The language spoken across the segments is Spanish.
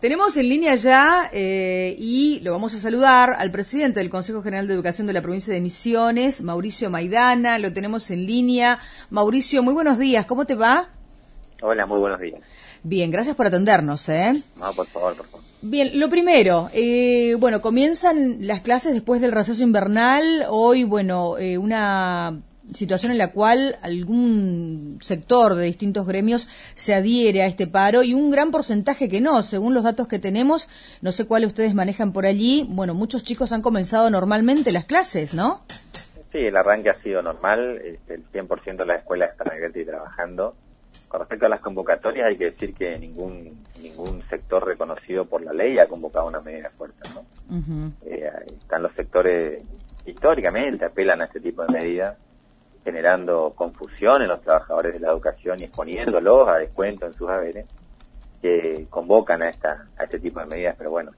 Tenemos en línea ya y lo vamos a saludar al presidente del Consejo General de Educación de la provincia de Misiones, Mauricio Maidana. Lo tenemos en línea. Mauricio, muy buenos días. ¿Cómo te va? Hola, muy buenos días. Bien, gracias por atendernos, No, por favor, por favor. Bien, lo primero, comienzan las clases después del receso invernal. Hoy, una situación en la cual algún sector de distintos gremios se adhiere a este paro y un gran porcentaje que no, según los datos que tenemos, no sé cuáles ustedes manejan por allí. Bueno, muchos chicos han comenzado normalmente las clases, ¿no? Sí, el arranque ha sido normal, el 100% de las escuelas están abiertas y trabajando. Con respecto a las convocatorias, hay que decir que ningún sector reconocido por la ley ha convocado una medida de fuerza, ¿no? Uh-huh. Están los sectores, históricamente, apelan a este tipo de medidas, generando confusión en los trabajadores de la educación y exponiéndolos a descuento en sus haberes, que convocan a este tipo de medidas. Pero bueno,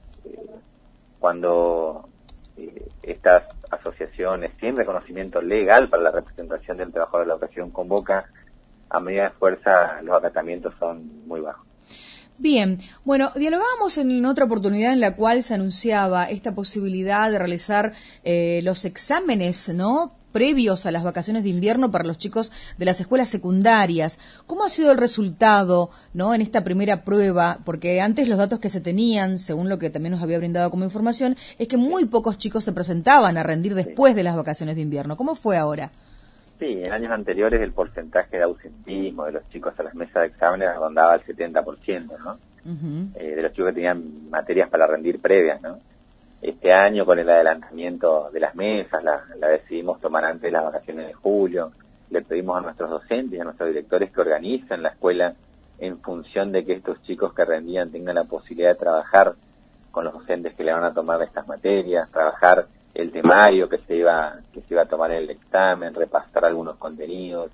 cuando estas asociaciones sin reconocimiento legal para la representación del trabajador de la educación convocan a medida de fuerza, los acatamientos son muy bajos. Bien, bueno, dialogábamos en otra oportunidad en la cual se anunciaba esta posibilidad de realizar los exámenes, ¿no?, previos a las vacaciones de invierno para los chicos de las escuelas secundarias. ¿Cómo ha sido el resultado, ¿no?, en esta primera prueba? Porque antes los datos que se tenían, según lo que también nos había brindado como información, es que muy pocos chicos se presentaban a rendir después de las vacaciones de invierno. ¿Cómo fue ahora? Sí, en años anteriores el porcentaje de ausentismo de los chicos a las mesas de exámenes rondaba el 70%, ¿no? Uh-huh. De los chicos que tenían materias para rendir previas, ¿no? Este año, con el adelantamiento de las mesas, la decidimos tomar antes de las vacaciones de julio. Le pedimos a nuestros docentes y a nuestros directores que organicen la escuela en función de que estos chicos que rendían tengan la posibilidad de trabajar con los docentes que le van a tomar estas materias, trabajar el temario que se iba a tomar en el examen, repasar algunos contenidos,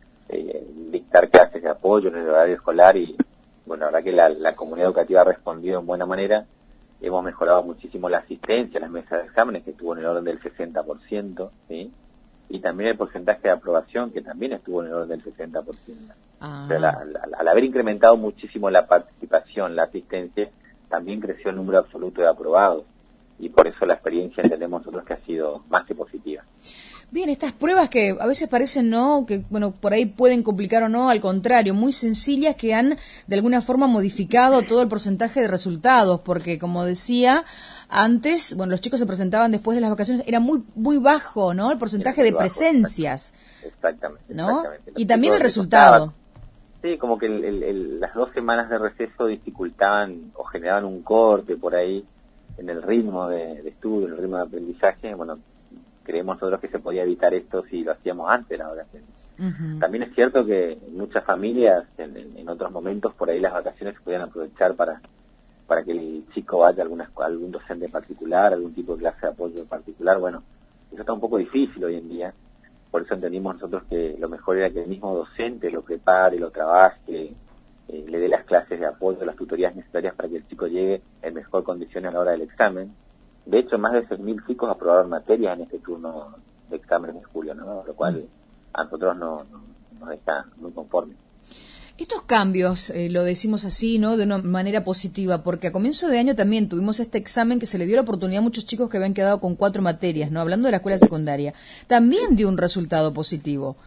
dictar clases de apoyo en el horario escolar. Y bueno, la verdad que la comunidad educativa ha respondido en buena manera. Hemos mejorado muchísimo la asistencia a las mesas de exámenes, que estuvo en el orden del 60%, ¿sí? Y también el porcentaje de aprobación, que también estuvo en el orden del 60%. Ah. O sea, al haber incrementado muchísimo la participación, la asistencia, también creció el número absoluto de aprobados. Y por eso la experiencia entendemos nosotros que ha sido más que positiva. Bien, estas pruebas que a veces parecen, ¿no?, que bueno, por ahí pueden complicar o no, al contrario, muy sencillas, que han de alguna forma modificado todo el porcentaje de resultados, porque como decía antes, bueno, los chicos se presentaban después de las vacaciones, era muy bajo, ¿no?, el porcentaje de presencias. Exactamente. ¿No? Exactamente. Y también el resultado. Sí, como que las 2 semanas de receso dificultaban o generaban un corte por ahí en el ritmo de estudio, en el ritmo de aprendizaje. Bueno, creemos nosotros que se podía evitar esto si lo hacíamos antes de la vacación. Uh-huh. También es cierto que muchas familias en otros momentos por ahí las vacaciones se podían aprovechar para que el chico vaya a algún docente particular, algún tipo de clase de apoyo particular. Bueno, eso está un poco difícil hoy en día. Por eso entendimos nosotros que lo mejor era que el mismo docente lo prepare, lo trabaje, le dé las clases de apoyo, las tutorías necesarias para que el chico llegue en mejor condiciones a la hora del examen. De hecho, más de 6.000 chicos aprobaron materias en este turno de exámenes de julio, ¿no? Lo cual a nosotros nos está muy conformes. Estos cambios, lo decimos así, ¿no?, de una manera positiva, porque a comienzo de año también tuvimos este examen que se le dio la oportunidad a muchos chicos que habían quedado con 4 materias, ¿no?, hablando de la escuela secundaria. También dio un resultado positivo.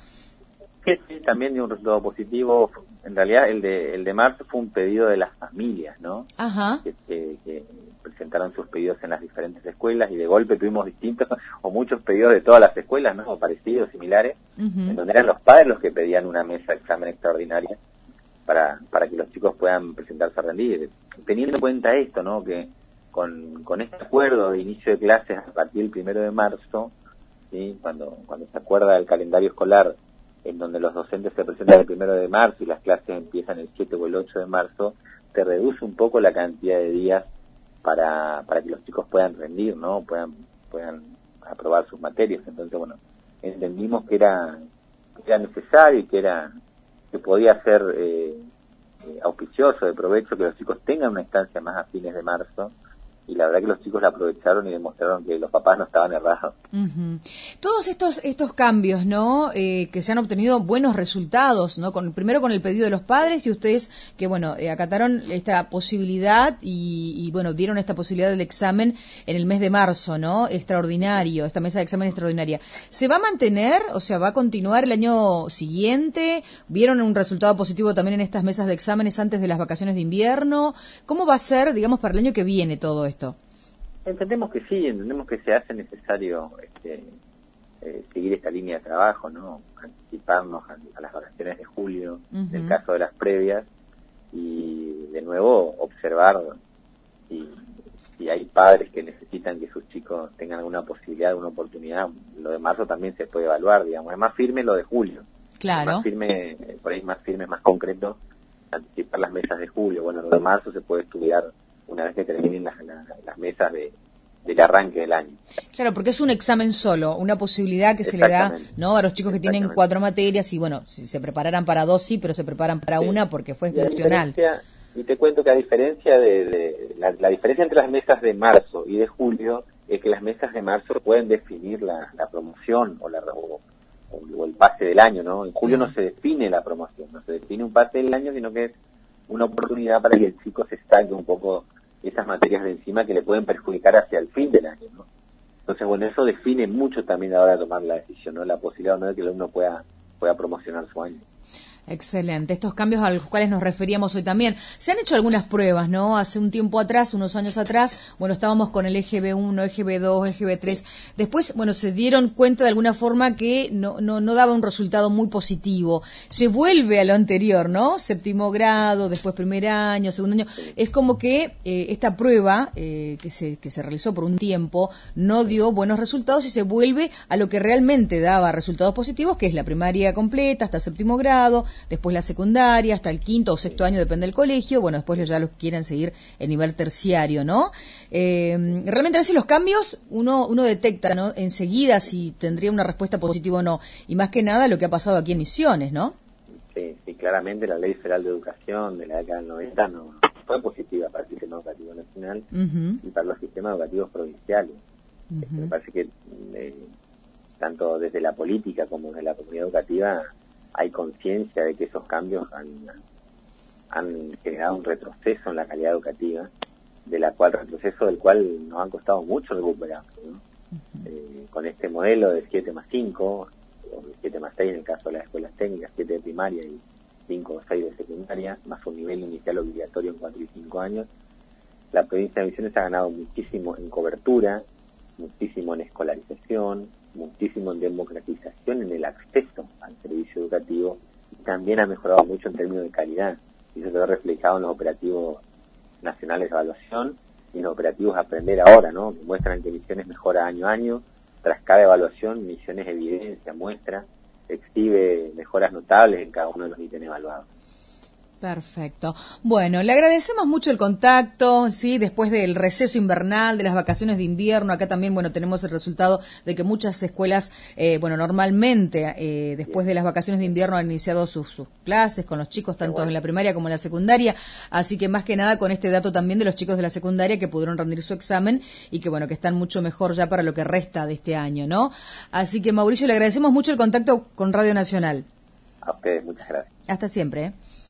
Sí, también dio un resultado positivo. En realidad el de marzo fue un pedido de las familias, ¿no? Ajá. Que presentaron sus pedidos en las diferentes escuelas, y de golpe tuvimos distintos o muchos pedidos de todas las escuelas, ¿no?, o parecidos, similares, Uh-huh. en donde eran los padres los que pedían una mesa de examen extraordinaria para que los chicos puedan presentarse a rendir. Teniendo en cuenta esto, ¿no?, que con este acuerdo de inicio de clases a partir del 1 de marzo, ¿sí?, cuando se acuerda el calendario escolar en donde los docentes se presentan el 1 de marzo y las clases empiezan el 7 o el 8 de marzo, se reduce un poco la cantidad de días para que los chicos puedan rendir, ¿no?, puedan aprobar sus materias. Entonces, bueno, entendimos que era necesario y que podía ser auspicioso, de provecho, que los chicos tengan una estancia más a fines de marzo y la verdad que los chicos la aprovecharon y demostraron que los papás no estaban errados. Todos estos cambios, ¿no? Que se han obtenido buenos resultados, ¿no? Primero con el pedido de los padres y ustedes que, bueno, acataron esta posibilidad y, bueno, dieron esta posibilidad del examen en el mes de marzo, ¿no? Extraordinario, esta mesa de examen extraordinaria. ¿Se va a mantener? O sea, ¿va a continuar el año siguiente? ¿Vieron un resultado positivo también en estas mesas de exámenes antes de las vacaciones de invierno? ¿Cómo va a ser, digamos, para el año que viene todo esto? Entendemos que sí, entendemos que se hace necesario seguir esta línea de trabajo, ¿no? Anticiparnos a las vacaciones de julio, en el caso de las previas, y de nuevo observar si hay padres que necesitan que sus chicos tengan alguna posibilidad, alguna oportunidad. Lo de marzo también se puede evaluar, digamos. Es más firme lo de julio. Claro. Más firme, por ahí más firme, más concreto, anticipar las mesas de julio. Bueno, lo de marzo se puede estudiar una vez que terminen las mesas del arranque del año. Claro, porque es un examen solo, una posibilidad que se le da, ¿no?, a los chicos que tienen 4 materias y, bueno, si se prepararan para 2, sí, pero se preparan para una porque fue excepcional. Y te cuento que a diferencia de la diferencia entre las mesas de marzo y de julio es que las mesas de marzo pueden definir la promoción o el pase del año, ¿no? En julio no se define la promoción, no se define un pase del año, sino que es una oportunidad para que el chico se estanque un poco esas materias de encima que le pueden perjudicar hacia el fin del año, ¿no? Entonces, bueno, eso define mucho también a la hora de tomar la decisión, ¿no? La posibilidad o no de que el alumno pueda promocionar su año. Excelente. Estos cambios a los cuales nos referíamos hoy también. Se han hecho algunas pruebas, ¿no? Hace un tiempo atrás, unos años atrás, bueno, estábamos con el EGB1, EGB2, EGB3. Después, bueno, se dieron cuenta de alguna forma que no daba un resultado muy positivo. Se vuelve a lo anterior, ¿no? Séptimo grado, después primer año, segundo año. Es como que esta prueba que se realizó por un tiempo no dio buenos resultados y se vuelve a lo que realmente daba resultados positivos, que es la primaria completa hasta séptimo grado, después la secundaria, hasta el quinto o sexto año, depende del colegio, bueno, después ya los quieren seguir en nivel terciario, ¿no? Realmente a veces los cambios uno detecta, ¿no?, enseguida si tendría una respuesta positiva o no, y más que nada lo que ha pasado aquí en Misiones, ¿no? Sí, claramente la Ley Federal de Educación de la década del 90 no fue positiva para el sistema educativo nacional y para los sistemas educativos provinciales. Me parece que tanto desde la política como desde la comunidad educativa hay conciencia de que esos cambios han generado un retroceso en la calidad educativa, retroceso del cual nos han costado mucho recuperar, ¿no? Con este modelo de 7+5, o 7+6 en el caso de las escuelas técnicas, 7 de primaria y 5 o 6 de secundaria, más un nivel inicial obligatorio en 4 y 5 años, la provincia de Misiones ha ganado muchísimo en cobertura, muchísimo en escolarización, muchísimo en democratización en el acceso al servicio educativo, y también ha mejorado mucho en términos de calidad, y eso se ve reflejado en los operativos nacionales de evaluación y en los operativos Aprender Ahora, ¿no?, que muestran que Misiones mejora año a año. Tras cada evaluación, Misiones evidencia, muestra, exhibe mejoras notables en cada uno de los ítems evaluados. Perfecto. Bueno, le agradecemos mucho el contacto, sí, después del receso invernal, de las vacaciones de invierno. Acá también, bueno, tenemos el resultado de que muchas escuelas, normalmente, después de las vacaciones de invierno han iniciado sus clases con los chicos, tanto en la primaria como en la secundaria. Así que más que nada con este dato también de los chicos de la secundaria que pudieron rendir su examen y que, bueno, que están mucho mejor ya para lo que resta de este año, ¿no? Así que, Mauricio, le agradecemos mucho el contacto con Radio Nacional. A ustedes, muchas gracias. Hasta siempre, ¿eh?